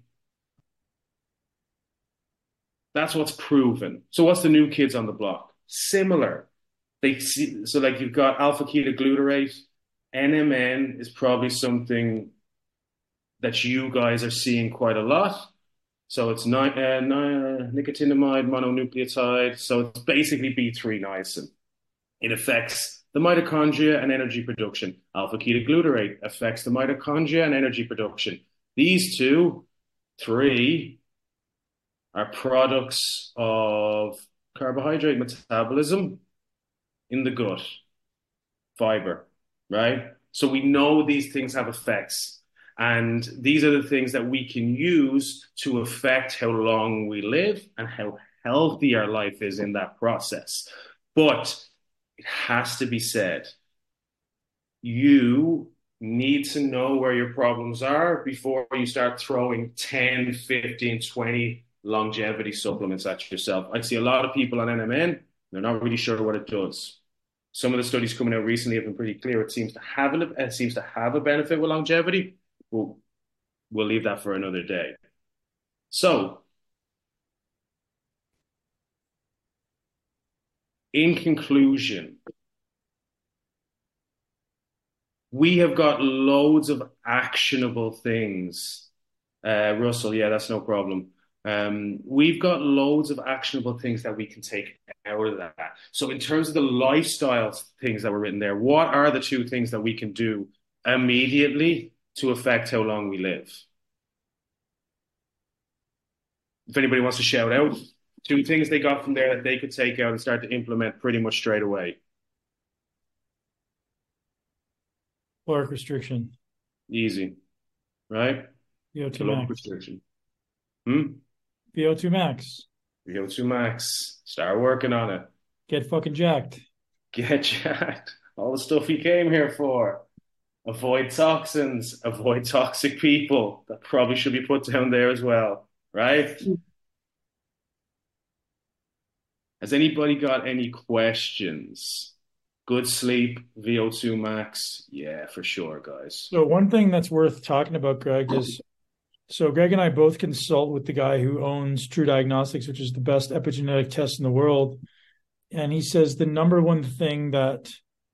that's what's proven. So what's the new kids on the block? Similar. They see, so like you've got alpha ketoglutarate. N M N is probably something that you guys are seeing quite a lot. So it's ni- uh, ni- nicotinamide mononucleotide. So it's basically B three niacin, It affects the mitochondria and energy production. Alpha-ketoglutarate affects the mitochondria and energy production. These two, three, are products of carbohydrate metabolism in the gut, fiber, right? So we know these things have effects. And these are the things that we can use to affect how long we live and how healthy our life is in that process. But it has to be said, you need to know where your problems are before you start throwing ten, fifteen, twenty longevity supplements at yourself. I see a lot of people on N M N, they're not really sure what it does. Some of the studies coming out recently have been pretty clear. It seems to have a, it seems to have a benefit with longevity. We'll, we'll leave that for another day. So, in conclusion, we have got loads of actionable things. Uh, Russell, yeah, that's no problem. Um, we've got loads of actionable things that we can take out of that. So in terms of the lifestyle things that were written there, what are the two things that we can do immediately to affect how long we live? If anybody wants to shout out, two things they got from there that they could take out and start to implement pretty much straight away. Caloric restriction. Easy, right? V O two Caloric max. restriction. Hmm? V O two max. V O two max. Start working on it. Get fucking jacked. Get jacked. All the stuff you came here for. Avoid toxins. Avoid toxic people. That probably should be put down there as well, right? Has anybody got any questions? Good sleep, V O two max. Yeah, for sure, guys. So one thing that's worth talking about, Greg, is so Greg and I both consult with the guy who owns True Diagnostics, which is the best epigenetic test in the world. And he says the number one thing that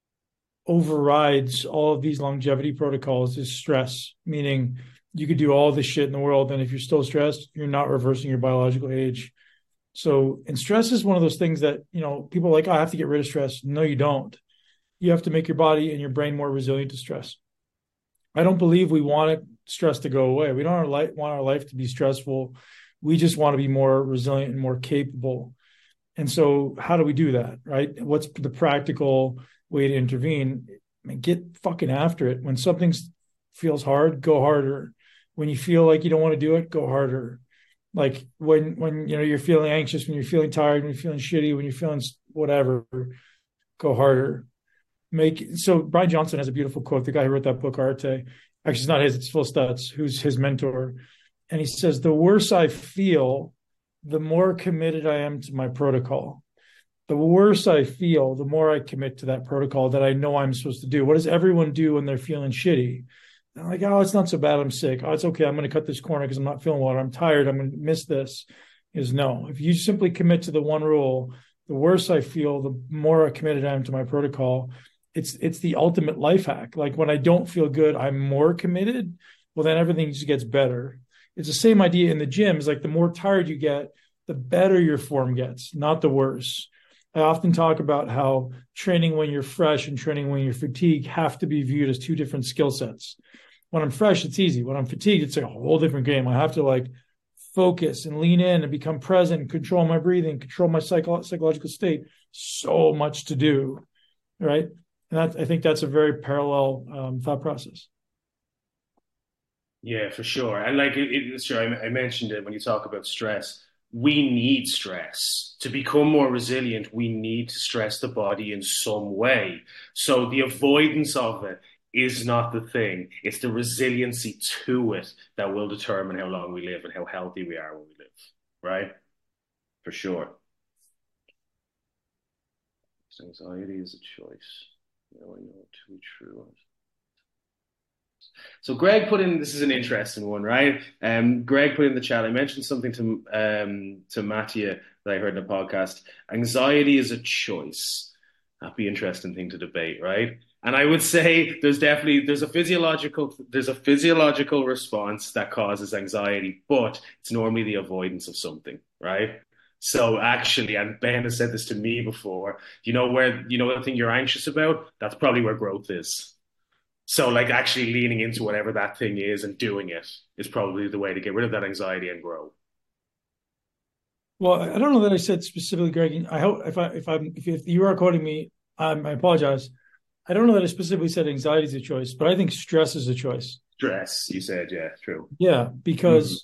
overrides all of these longevity protocols is stress, meaning you could do all this shit in the world, and if you're still stressed, you're not reversing your biological age. So, and stress is one of those things that, you know, people are like, oh, I have to get rid of stress. No, you don't. You have to make your body and your brain more resilient to stress. I don't believe we want stress to go away. We don't want our life to be stressful. We just want to be more resilient and more capable. And so how do we do that, right? What's the practical way to intervene? I mean, get fucking after it. When something feels hard, go harder. When you feel like you don't want to do it, go harder. Like when, when, you know, you're feeling anxious, when you're feeling tired, when you're feeling shitty, when you're feeling whatever, go harder. Make so Brian Johnson has a beautiful quote. The guy who wrote that book, Arte, actually it's not his, it's Phil Stutz, who's his mentor. And he says, the worse I feel, the more committed I am to my protocol. The worse I feel, the more I commit to that protocol that I know I'm supposed to do. What does everyone do when they're feeling shitty? I'm like, oh, it's not so bad. I'm sick. Oh, it's okay. I'm going to cut this corner because I'm not feeling well. I'm tired. I'm going to miss this. Is no. If you simply commit to the one rule, the worse I feel, the more committed I am to my protocol. It's it's the ultimate life hack. Like when I don't feel good, I'm more committed. Well, then everything just gets better. It's the same idea in the gym. It's like the more tired you get, the better your form gets, not the worse. I often talk about how training when you're fresh and training when you're fatigued have to be viewed as two different skill sets. When I'm fresh, it's easy. When I'm fatigued, it's a whole different game. I have to like focus and lean in and become present, control my breathing, control my psycho- psychological state. So much to do, right? And that, I think that's a very parallel um, thought process. Yeah, for sure. And like, it, it, sure, I, I mentioned it when you talk about stress. We need stress to become more resilient. We need to stress the body in some way. So the avoidance of it is not the thing. It's the resiliency to it that will determine how long we live and how healthy we are when we live, right? For sure. Anxiety is a choice. No, I know to be true. So Greg put in, this is an interesting one, right? Um, Greg put in the chat, I mentioned something to um, to Mattia that I heard in the podcast. Anxiety is a choice. That'd be an interesting thing to debate, right? And I would say there's definitely, there's a physiological, there's a physiological response that causes anxiety, but it's normally the avoidance of something, right? So actually, and Ben has said this to me before, you know where you know the thing you're anxious about? That's probably where growth is. So like actually leaning into whatever that thing is and doing it is probably the way to get rid of that anxiety and grow. Well, I don't know that I said specifically, Greg. I hope if I if I'm if, if you are quoting me, um, I apologize. I don't know that I specifically said anxiety is a choice, but I think stress is a choice. Stress, you said, yeah, true. Yeah, because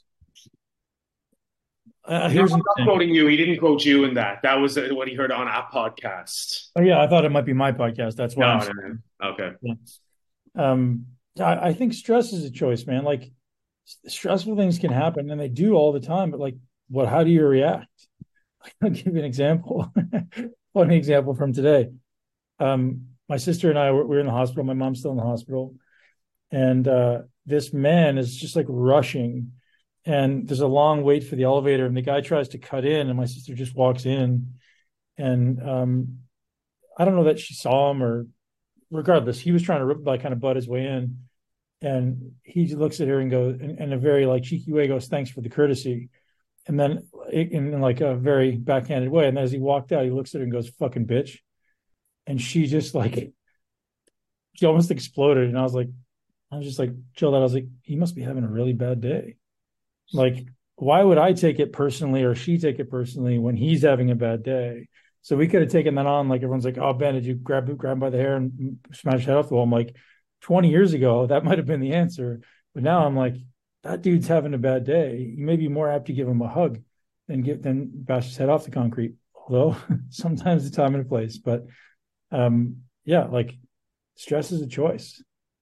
uh, here's No, I'm the not thing. quoting you. He didn't quote you in that. That was uh, what he heard on a podcast. Oh yeah, I thought it might be my podcast. That's why No, I'm no, saying. no. Okay. Yeah. Um, I, I think stress is a choice, man. Like s- stressful things can happen, and they do all the time. But like, what? How do you react? I'll give you an example. Funny example from today. Um, my sister and I were, we were in the hospital. My mom's still in the hospital, and uh, this man is just like rushing, and there's a long wait for the elevator, and the guy tries to cut in, and my sister just walks in, and um, I don't know that she saw him or regardless, he was trying to like kind of butt his way in, and he looks at her and goes, in, in a very like cheeky way, goes, "Thanks for the courtesy," and then in, in like a very backhanded way, and then as he walked out, he looks at her and goes, "Fucking bitch," and she just like she almost exploded, and I was like, I was just like chilled out. I was like, he must be having a really bad day. Like, why would I take it personally or she take it personally when he's having a bad day? So we could have taken that on. Like everyone's like, "Oh, Ben, did you grab grab him by the hair and smash his head off the wall?" I'm like, twenty years ago, that might have been the answer. But now I'm like, that dude's having a bad day. You may be more apt to give him a hug than get than bash his head off the concrete. Although sometimes the time and a place. But um, yeah, like stress is a choice.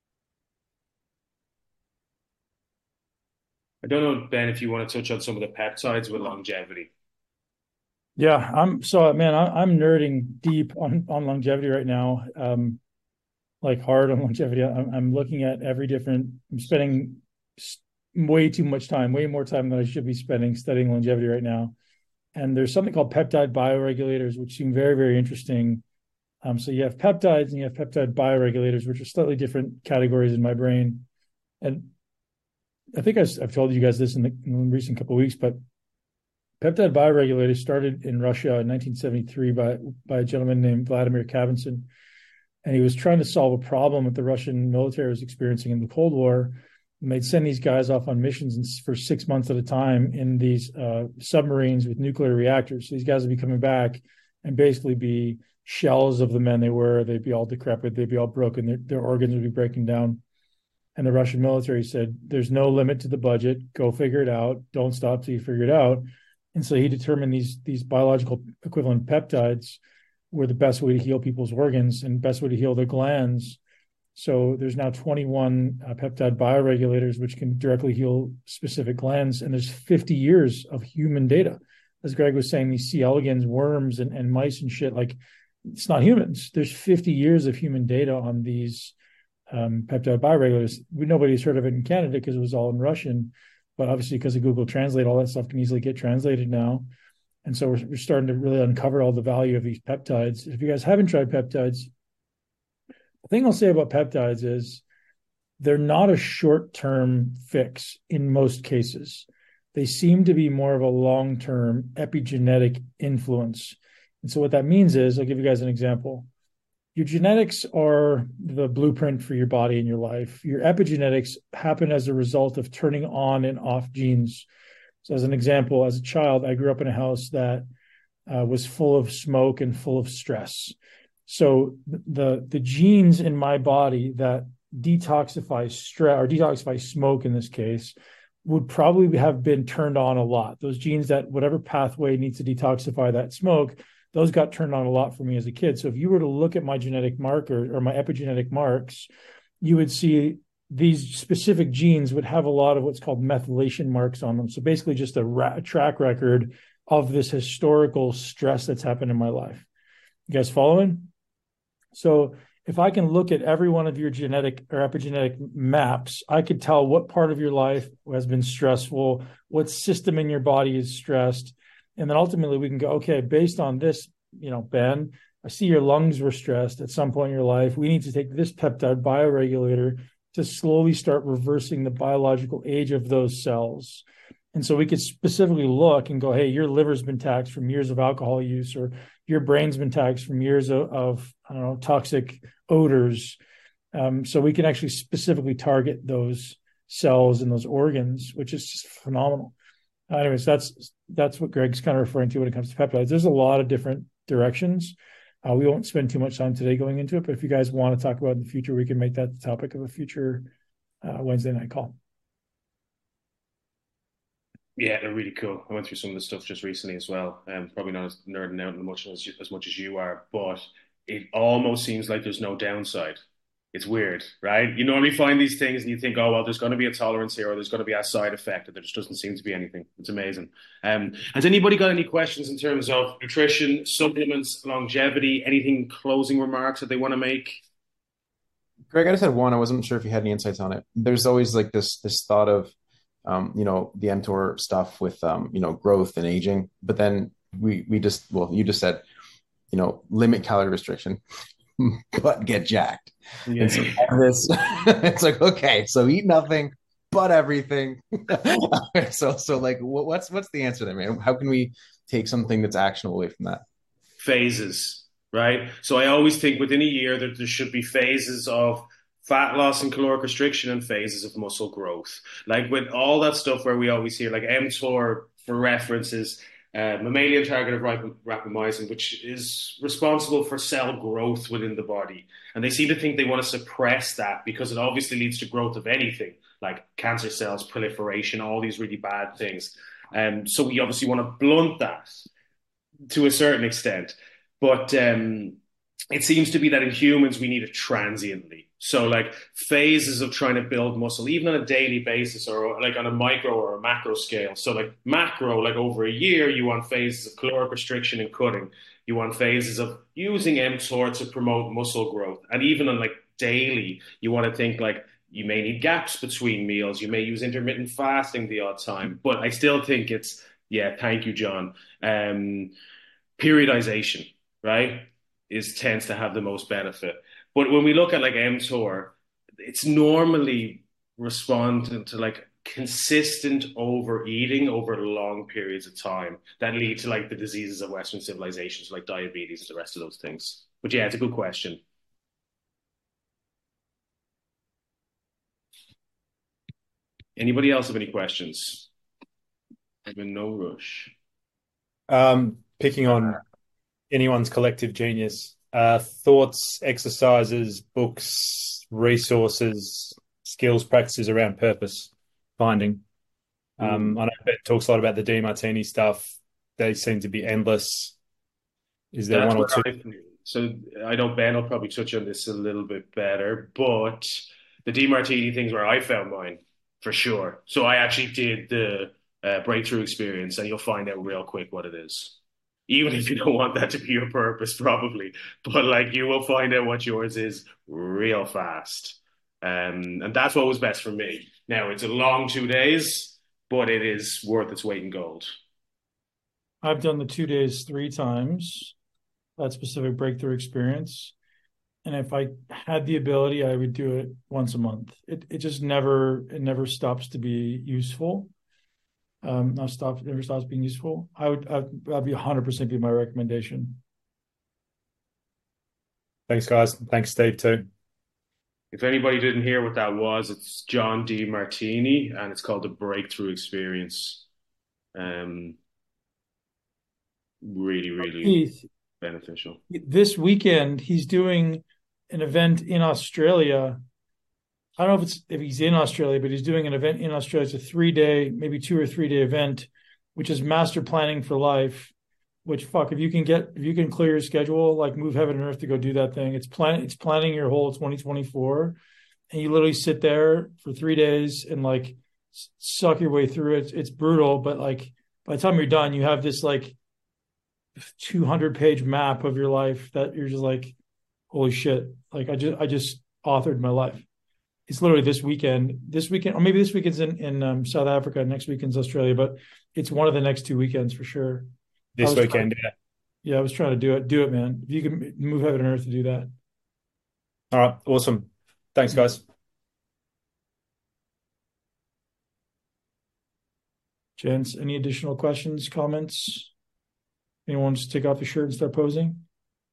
I don't know, Ben, if you want to touch on some of the peptides with longevity. Yeah, I'm so man, I, I'm nerding deep on on longevity right now. Um, like hard on longevity. I'm, I'm looking at every different. I'm spending way too much time, way more time than I should be spending studying longevity right now. And there's something called peptide bioregulators, which seem very, very interesting. Um, so you have peptides and you have peptide bioregulators, which are slightly different categories in my brain. And I think I, I've told you guys this in the, in the recent couple of weeks, but peptide bioregulators started in Russia in nineteen seventy-three by by a gentleman named Vladimir Kavinson, and he was trying to solve a problem that the Russian military was experiencing in the Cold War. And they'd send these guys off on missions for six months at a time in these uh, submarines with nuclear reactors. So these guys would be coming back and basically be shells of the men they were. They'd be all decrepit. They'd be all broken. Their, their organs would be breaking down. And the Russian military said, "There's no limit to the budget. Go figure it out. Don't stop till you figure it out." And so he determined these these biological equivalent peptides were the best way to heal people's organs and best way to heal their glands. So there's now twenty-one uh, peptide bioregulators which can directly heal specific glands, and there's fifty years of human data. As Greg was saying, these C. elegans, worms, and, and mice and shit, like it's not humans. There's fifty years of human data on these um, peptide bioregulators. We, nobody's heard of it in Canada because it was all in Russian, but obviously because of Google Translate, all that stuff can easily get translated now. And so we're, we're starting to really uncover all the value of these peptides. If you guys haven't tried peptides, the thing I'll say about peptides is they're not a short-term fix in most cases. They seem to be more of a long-term epigenetic influence. And so what that means is, I'll give you guys an example. Your genetics are the blueprint for your body and your life. Your epigenetics happen as a result of turning on and off genes. So as an example, as a child, I grew up in a house that uh, was full of smoke and full of stress. So the the genes in my body that detoxify stress or detoxify smoke in this case would probably have been turned on a lot. Those genes that whatever pathway needs to detoxify that smoke, those got turned on a lot for me as a kid. So if you were to look at my genetic marker or my epigenetic marks, you would see these specific genes would have a lot of what's called methylation marks on them. So basically just a, ra- a track record of this historical stress that's happened in my life. You guys following? So if I can look at every one of your genetic or epigenetic maps, I could tell what part of your life has been stressful, what system in your body is stressed. And then ultimately we can go, okay, based on this, you know, Ben, I see your lungs were stressed at some point in your life. We need to take this peptide bioregulator to slowly start reversing the biological age of those cells. And so we could specifically look and go, hey, your liver's been taxed from years of alcohol use, or your brain's been taxed from years of, of I don't know, toxic odors. Um, so we can actually specifically target those cells and those organs, which is just phenomenal. Uh, anyways, that's that's what Greg's kind of referring to when it comes to peptides. There's a lot of different directions. Uh, we won't spend too much time today going into it, but if you guys want to talk about it in the future, we can make that the topic of a future uh, Wednesday night call. Yeah, they're really cool. I went through some of the stuff just recently as well. Um, probably not as nerding out as much as as much as you are, but it almost seems like there's no downside. It's weird, right? You normally find these things and you think, oh well, there's going to be a tolerance here, or there's going to be a side effect, and there just doesn't seem to be anything. It's amazing. Um, has anybody got any questions in terms of nutrition, supplements, longevity? Anything closing remarks that they want to make? Greg, I just had one. I wasn't sure if you had any insights on it. There's always like this this thought of, um, you know, the mTOR stuff with, um, you know, growth and aging. But then we we just, well, you just said, you know, limit calorie restriction, but get jacked. Yeah. And so this, it's like, okay, so eat nothing but everything. so so like, what, what's what's the answer there, man? How can we take something that's actionable away from that? Phases, right? So I always think within a year that there should be phases of fat loss and caloric restriction and phases of muscle growth. Like with all that stuff where we always hear like mTOR for references, uh, mammalian targeted rapamycin, which is responsible for cell growth within the body. And they seem to think they want to suppress that because it obviously leads to growth of anything like cancer cells, proliferation, all these really bad things. Um, so we obviously want to blunt that to a certain extent. But um, it seems to be that in humans, we need it transiently. So like phases of trying to build muscle, even on a daily basis or like on a micro or a macro scale. So like macro, like over a year, you want phases of caloric restriction and cutting. You want phases of using mTOR to promote muscle growth. And even on like daily, you want to think like you may need gaps between meals. You may use intermittent fasting the odd time. But I still think it's, yeah, thank you, John. Um, periodization, right, is tends to have the most benefit. But when we look at like mTOR, it's normally responding to like consistent overeating over long periods of time that lead to like the diseases of Western civilizations, like diabetes and the rest of those things. But yeah, it's a good question. Anybody else have any questions? I've been no rush. Um, picking on anyone's collective genius, uh, thoughts, exercises, books, resources, skills, practices around purpose finding. Um, I know Ben talks a lot about the Demartini stuff. They seem to be endless. Is there That's one or two? I, so I know Ben will probably touch on this a little bit better, but the Demartini things where I found mine for sure. So I actually did the uh, breakthrough experience, and you'll find out real quick what it is. Even if you don't want that to be your purpose, probably. But like you will find out what yours is real fast. Um, and that's what was best for me. Now, it's a long two days, but it is worth its weight in gold. I've done the two days three times, that specific breakthrough experience. And if I had the ability, I would do it once a month. It it just never, it never stops to be useful. Um, not stop, never stops being useful. I would, I'd, that'd be one hundred percent be my recommendation. Thanks, guys. Thanks, Steve, too. If anybody didn't hear what that was, it's John Demartini, and it's called the Breakthrough Experience. Um, really, really Keith, beneficial. this weekend, he's doing an event in Australia. I don't know if it's if he's in Australia, but he's doing an event in Australia. It's a three-day, maybe two or three-day event, which is master planning for life. Which fuck, if you can get if you can clear your schedule, like move heaven and earth to go do that thing. It's plan it's planning your whole twenty twenty-four, and you literally sit there for three days and like suck your way through it. It's brutal, but like by the time you're done, you have this like two hundred page map of your life that you're just like, holy shit! Like I just I just authored my life. It's literally this weekend, this weekend, or maybe this weekend's in, in um, South Africa, next weekend's Australia, but it's one of the next two weekends for sure. This weekend, trying, yeah. Yeah, I was trying to do it. Do it, man. If you can move heaven and earth to do that. All right. Awesome. Thanks, guys. Gents, any additional questions, comments? Anyone just take off your shirt and start posing?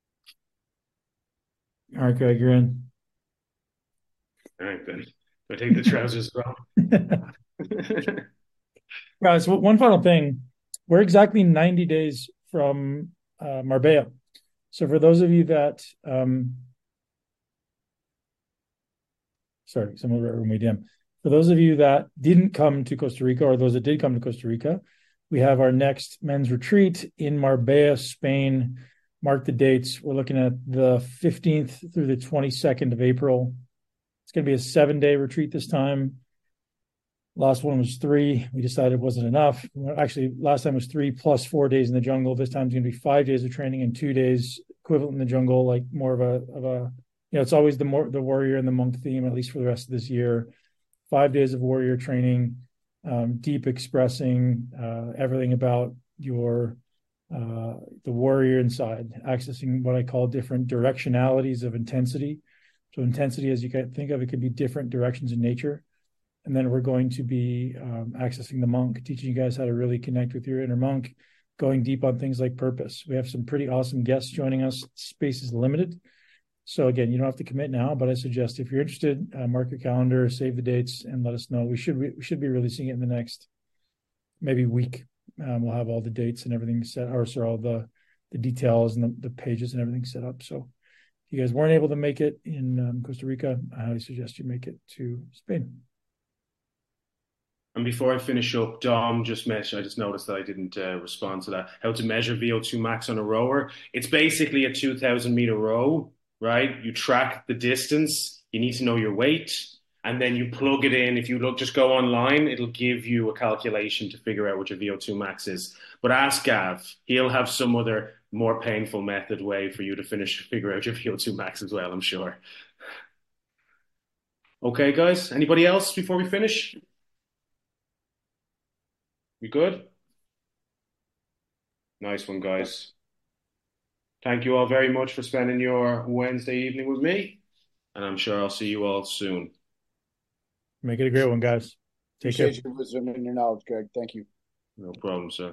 All right, Greg, you're in. All right, then. Do I take the trousers as well? Guys, one final thing. We're exactly ninety days from uh, Marbella. So for those of you that, um, sorry, someone wrote me D M. For those of you that didn't come to Costa Rica, or those that did come to Costa Rica, we have our next men's retreat in Marbella, Spain. Mark the dates. We're looking at the fifteenth through the twenty-second of April. It's going to be a seven-day retreat this time. Last one was three. We decided it wasn't enough. Actually, last time was three plus four days in the jungle. This time it's going to be five days of training and two days equivalent in the jungle, like more of a of a you know, it's always the more the warrior and the monk theme, at least for the rest of this year. Five days of warrior training, um, deep expressing uh, everything about your uh, the warrior inside, accessing what I call different directionalities of intensity. So intensity, as you can think of, it could be different directions in nature. And then we're going to be um, accessing the monk, teaching you guys how to really connect with your inner monk, going deep on things like purpose. We have some pretty awesome guests joining us. Space is limited. So again, you don't have to commit now, but I suggest if you're interested, uh, mark your calendar, save the dates, and let us know. We should we should be releasing it in the next maybe week. Um, we'll have all the dates and everything set, or sorry, all the the details and the, the pages and everything set up. So if you guys weren't able to make it in um, Costa Rica, I highly suggest you make it to Spain. And before I finish up, Dom just mentioned, I just noticed that I didn't uh, respond to that, how to measure V O two max on a rower. It's basically a two thousand meter row, right? You track the distance, you need to know your weight, and then you plug it in. If you look, just go online, it'll give you a calculation to figure out what your V O two max is. But ask Gav, he'll have some other more painful method way for you to finish, figure out your V O two max as well, I'm sure. Okay, guys, anybody else before we finish? We good? Nice one, guys. Thank you all very much for spending your Wednesday evening with me, and I'm sure I'll see you all soon. Make it a great one, guys. Take Appreciate care. your wisdom and your knowledge, Greg. Thank you. No problem, sir.